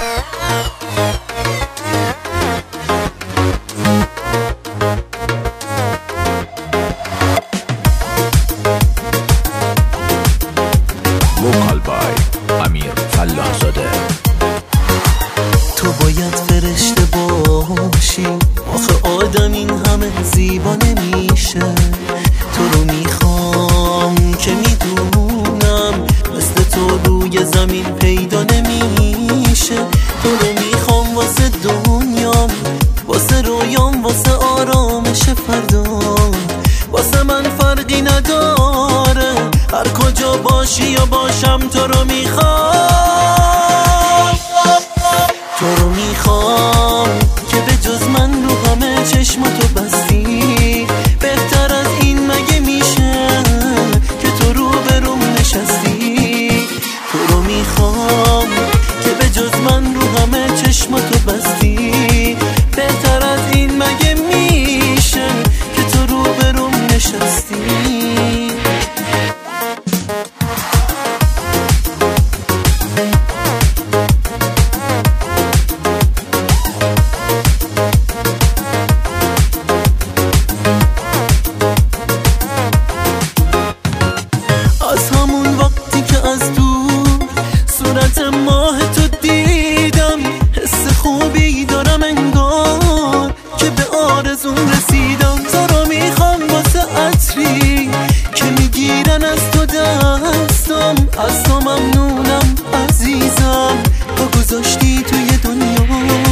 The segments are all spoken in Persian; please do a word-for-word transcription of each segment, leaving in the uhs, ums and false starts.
وکال بای امیر فلاح‌زاده. تو باید فرشته باشی، آخه آدم این همه زیبا نمیشه. تو رو میخوام که میدونم مثل تو روی زمین پیدا نمیشه. تو رو میخوام واسه دنیام، واسه رویام، واسه آرامش فردام. واسه من فرقی نداره هر کجا باشی یا باشم. تو رو میخوام، تو رو میخوام که به جز من رو همه چشماتو بستی. بهتر از این مگه میشه که تو رو بروم نشستی. تو رو میخوام که به جز من رو همه چشماتو بستی. بهتر از این مگه میشه که تو رو بروم نشستی. از همون وقتی که از دور صورت ماه تو دیدم، حس خوبی دارم انگار که به آرزون رسیدم. تو رو میخوام واسه عطری که میگیرن از تو دستم. از تو ممنونم عزیزم، تو گذاشتی توی دنیا.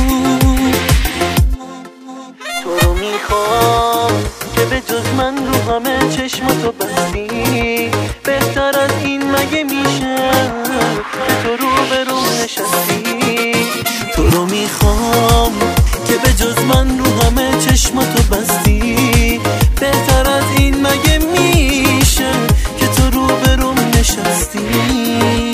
تو رو میخوام که به جز من رو همه چشماتو بستی. بهتر از این مگه میشه که تو رو به رو نشستی. تو رو میخوام که به جز من رو همه چشماتو بستی. بهتر از این مگه میشه که تو رو به رو نشستی.